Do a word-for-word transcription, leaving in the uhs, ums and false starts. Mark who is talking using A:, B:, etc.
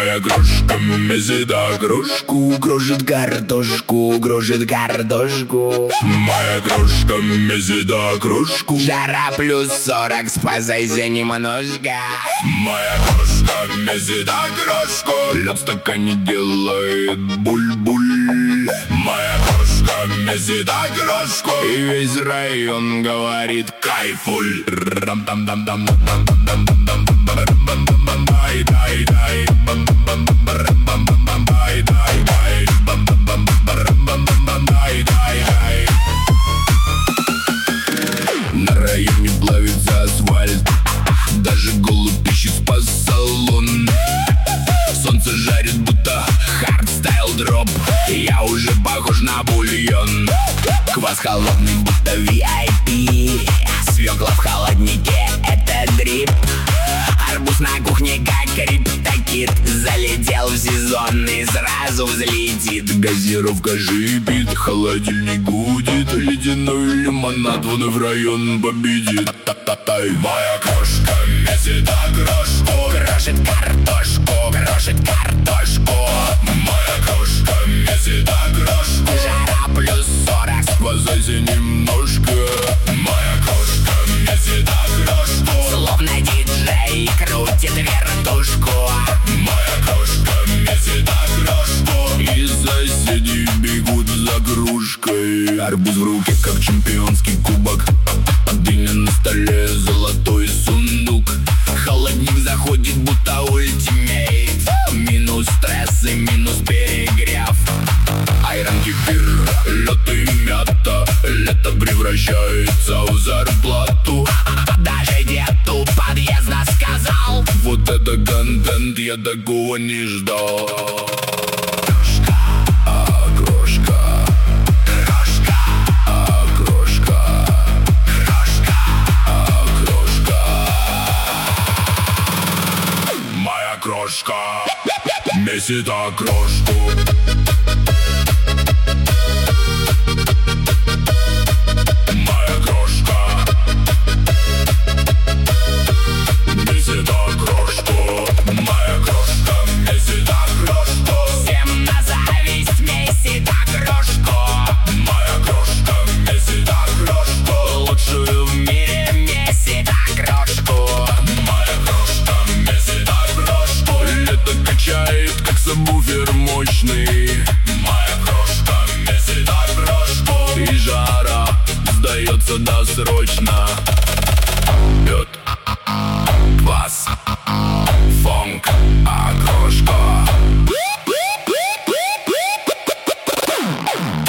A: Моя крошка месит кружку, кружит картошку, кружит картошку. Моя крошка месит кружку. Жара плюс сорок, спасайся немножко. Моя крошка месит кружку. Лед в стакане делает буль-буль. Моя крошка месит кружку. И весь район говорит кайфуль. На районе плавится асфальт, даже голубь ищет по салон. Солнце жарит, будто хардстайл дроп. Я уже похож на бульон. Квас холодный, будто ви ай пи. Свекла в холоднике, это дрип. Арбуз на кухне, как криптокит. Залетел в сезон и сразу взлетит. Газировка шипит, холодильник гудит. Ледяной лимонад вон и в район победит. Моя крошка месит крошку, крошит картошку, крошит картошку. Моя крошка месит крошку. Жара плюс сорок, спасайся немножко. Моя крошка месит крошку. Словно диджей крутит вертушку. Моя крошка месит крошку. И соседи бегут за кружкой. Арбуз в руке, как чемпионский кубок. Дыня на столе, золотой сундук. Холодник заходит, будто ультимейт. Минус стресс и минус перегрев. Айрон, кефир, лед и мята. Лето превращается в зарплату. Даже дед у подъезда сказал: вот это контент, я такого не ждал. Крошка, а крошка, крошка, а крошка, крошка, а крошка. Моя крошка месит крошку. Как сабвуфер мощный. Моя крошка месит крошку. И жара сдается досрочно. Лед, квас, фонк, а крошка.